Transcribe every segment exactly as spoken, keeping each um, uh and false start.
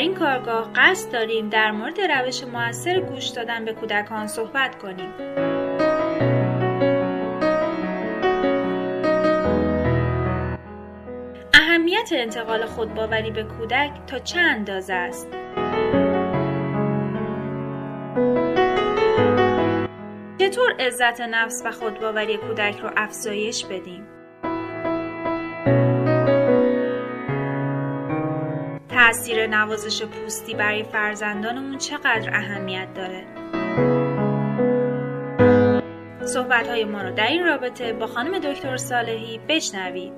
این کارگاه قصد داریم در مورد روش مؤثر گوش دادن به کودکان صحبت کنیم. اهمیت انتقال خودباوری به کودک تا چه اندازه است؟ چطور عزت نفس و خودباوری کودک رو افزایش بدیم؟ تأثیر نوازش پوستی برای فرزندانمون چقدر اهمیت داره؟ صحبت‌های ما رو در این رابطه با خانم دکتر صالحی بشنوید.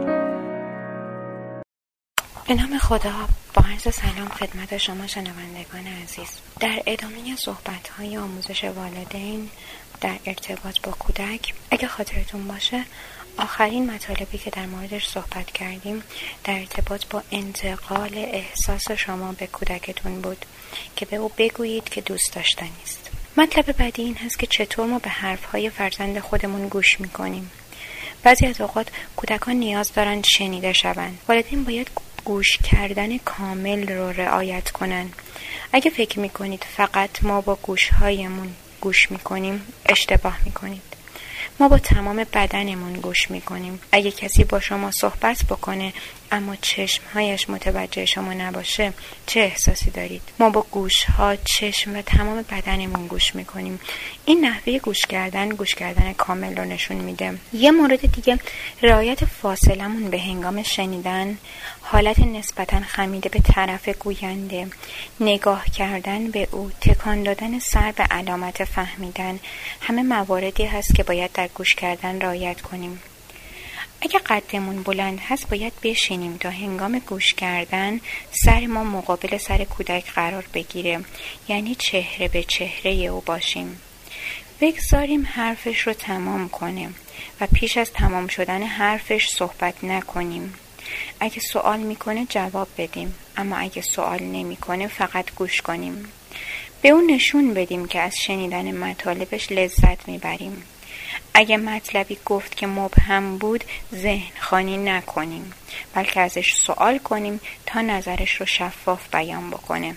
به نام خدا، با عرض سلام خدمت شما شنوندگان عزیز. در ادامه صحبت‌های آموزش والدین در ارتباط با کودک، اگه خاطرتون باشه آخرین مطالبی که در موردش صحبت کردیم در ارتباط با انتقال احساس شما به کودکتون بود که به او بگویید که دوست داشتنی است. مطلب بعدی این هست که چطور ما به حرف‌های فرزند خودمون گوش می‌کنیم. بعضی از اوقات کودکان نیاز دارن شنیده شوند. والدین باید گوش کردن کامل رو رعایت کنن. اگه فکر می‌کنید فقط ما با گوش‌هایمون گوش می‌کنیم، اشتباه می‌کنید. ما با تمام بدنمون گوش میکنیم. اگه کسی با شما صحبت بکنه اما چشمهایش متوجه شما نباشه، چه احساسی دارید؟ ما با گوشها، چشم و تمام بدنمون گوش میکنیم. این نحوه گوش کردن، گوش کردن کامل رو نشون میده. یه مورد دیگه، رعایت فاصلمون به هنگام شنیدن، حالت نسبتاً خمیده به طرف گوینده، نگاه کردن به او، تکان دادن سر به علامت فهمیدن، همه مواردی هست که باید در گوش کردن رعایت کنیم. اگه قدمون بلند هست باید بشینیم تا هنگام گوش کردن سر ما مقابل سر کودک قرار بگیره، یعنی چهره به چهره او باشیم. بگذاریم حرفش رو تمام کنه و پیش از تمام شدن حرفش صحبت نکنیم. اگه سوال میکنه جواب بدیم، اما اگه سوال نمیکنه فقط گوش کنیم. به اون نشون بدیم که از شنیدن مطالبش لذت میبریم. اگه مطلبی گفت که مبهم بود ذهن خوانی نکنیم، بلکه ازش سوال کنیم تا نظرش رو شفاف بیان بکنه.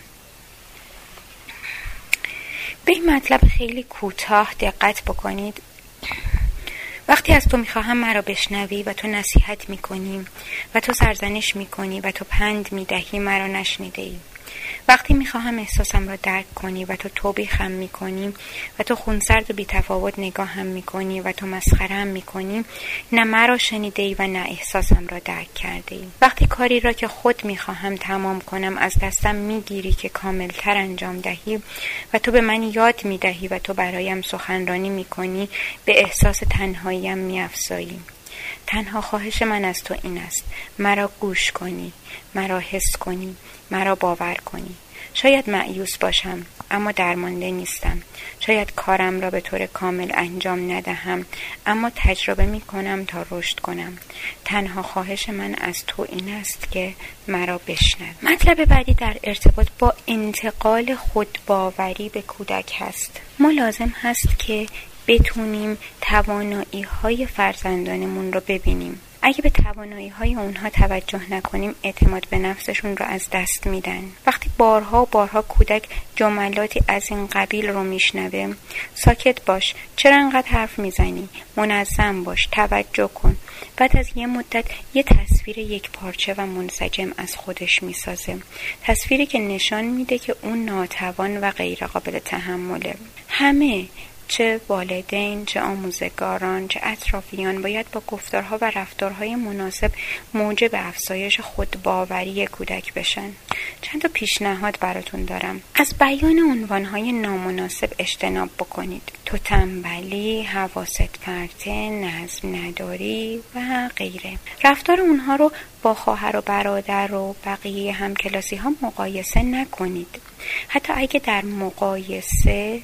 به این مطلب خیلی کوتاه دقت بکنید. وقتی از تو میخواهم مرا بشنوی و تو نصیحت میکنی و تو سرزنش میکنی و تو پند میدهی مرا نشنیده ای. وقتی میخواهم احساسم را درک کنی و تو توبیخم میکنی و تو خونسرد و بی‌تفاوت نگاهم میکنی و تو مسخره‌ام میکنی، نه مرا شنیده ای و نه احساسم را درک کرده ای. وقتی کاری را که خود میخواهم تمام کنم از دستم میگیری که کاملتر انجام دهی و تو به من یاد میدهی و تو برایم سخنرانی میکنی، به احساس تنهاییم میافزایی. تنها خواهش من از تو این است: مرا گوش کنی، مرا حس کنی، مرا باور کنی. شاید مایوس باشم اما درمانده نیستم. شاید کارم را به طور کامل انجام ندهم اما تجربه می کنم تا رشد کنم. تنها خواهش من از تو این است که مرا بشنو. مطلب بعدی در ارتباط با انتقال خودباوری به کودک هست. ما لازم هست که بتونیم توانایی های فرزندانمون رو ببینیم. اگه به توانایی های اونها توجه نکنیم اعتماد به نفسشون رو از دست میدن. وقتی بارها و بارها کودک جملاتی از این قبیل رو میشنوه: ساکت باش، چرا انقدر حرف میزنی، منظم باش، توجه کن، بعد از یه مدت یه تصویر یک پارچه و منسجم از خودش میسازه. تصویری که نشان میده که اون ناتوان و غیر قابل تحمله. همه، چه والدین، چه آموزگاران، چه اطرافیان باید با گفتارها و رفتارهای مناسب موجب افزایش خودباوری کودک بشن. چند تا پیشنهاد براتون دارم. از بیان عنوانهای نامناسب اجتناب بکنید. تو تنبلی، حواست پرته، نظم نداری و غیره. رفتار اونها رو با خواهر و برادر و بقیه همکلاسی ها مقایسه نکنید. حتی اگه در مقایسه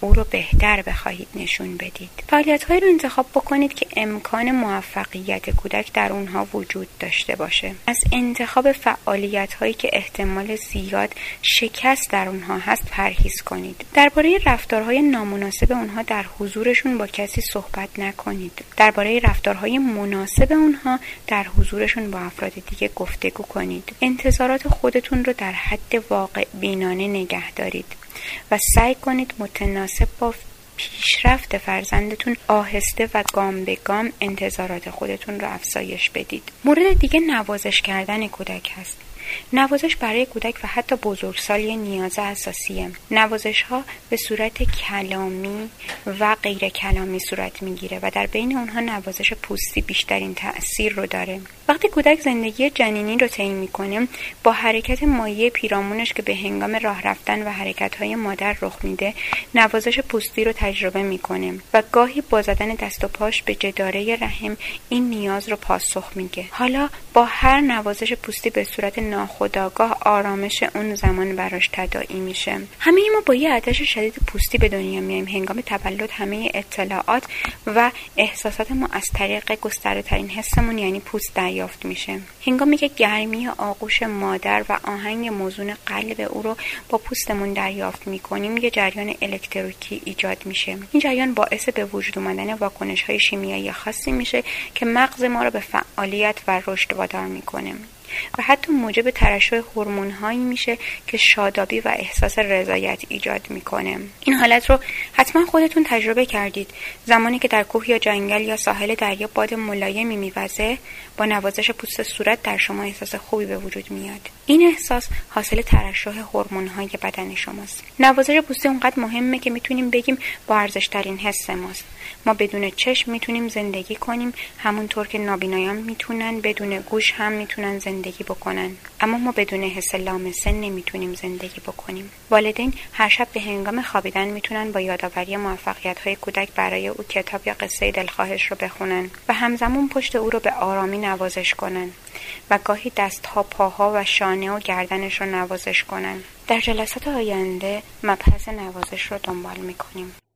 او رو بهتر بخواهید نشون بدید. فعالیت‌هایی رو انتخاب بکنید که امکان موفقیت کودک در اونها وجود داشته باشه. از انتخاب فعالیت‌هایی که احتمال زیاد شکست در اونها هست پرهیز کنید. درباره رفتارهای نامناسب اونها در حضورشون با کسی صحبت نکنید. درباره رفتارهای مناسب اونها در حضورشون با افراد دیگه گفتگو کنید. انتظارات خودتون رو در حد واقع بینانه نگه دارید و سعی کنید متناسب با پیشرفت فرزندتون آهسته و گام به گام انتظارات خودتون رو افزایش بدید. مورد دیگه نوازش کردن کودک هست. نوازش برای کودک و حتی بزرگسال یه نیاز اساسیه. نوازش ها به صورت کلامی و غیر کلامی صورت میگیره و در بین اونها نوازش پوستی بیشترین تأثیر رو داره. وقتی کودک زندگی جنینی رو طی میکنه، با حرکت مایع پیرامونش که به هنگام راه رفتن و حرکت‌های مادر رخ میده، نوازش پوستی رو تجربه میکنه و گاهی با زدن دست و پاش به جداره رحم این نیاز رو پاسخ میده. حالا با هر نوازش پوستی به صورت ناخودآگاه آرامش اون زمان براش تداعی میشه. همه ما با یه آتش شدید پوستی به دنیا میایم. هنگام تولد همه اطلاعات و احساسات ما از طریق گسترده‌ترین حسمون یعنی پوست دریافت میشه. هنگامی که گرمی آغوش مادر و آهنگ موزون قلب او رو با پوستمون دریافت میکنیم، یه جریان الکتریکی ایجاد میشه. این جریان باعث به وجود اومدن واکنش‌های شیمیایی خاصی میشه که مغز ما رو به فعالیت و رشد وادار میکنه و حتی موجب ترشح هورمون‌هایی میشه که شادابی و احساس رضایت ایجاد میکنه. این حالت رو حتما خودتون تجربه کردید. زمانی که در کوه یا جنگل یا ساحل دریا باد ملایمی میوزه، با نوازش پوست صورت در شما احساس خوبی به وجود میاد. این احساس حاصل ترشح هورمون‌های بدن شماست. نوازش پوستی اونقدر مهمه که میتونیم بگیم با ارزش‌ترین حس ماست. ما بدون چشم میتونیم زندگی کنیم، همونطور که نابینایان میتونن بدون گوش هم میتونن زندگی بکنن، اما ما بدون حس لامسه نمیتونیم زندگی بکنیم. والدین هر شب به هنگام خوابیدن میتونن با یادآوری موفقیت‌های کودک برای او کتاب یا قصه دلخواهش رو بخونن و همزمان پشت او رو به آرامی نوازش کنن و گاهی دست‌ها، پاها و شانه و گردنش رو نوازش کنن. در جلسات آینده مبحث نوازش رو دنبال میکنیم.